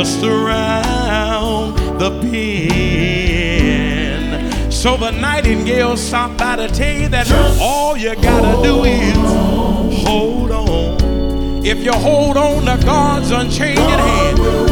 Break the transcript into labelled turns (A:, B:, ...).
A: just around the bend. So the nightingale stopped by to tell you that all you gotta do is hold on. If you hold on to God's unchanging hand,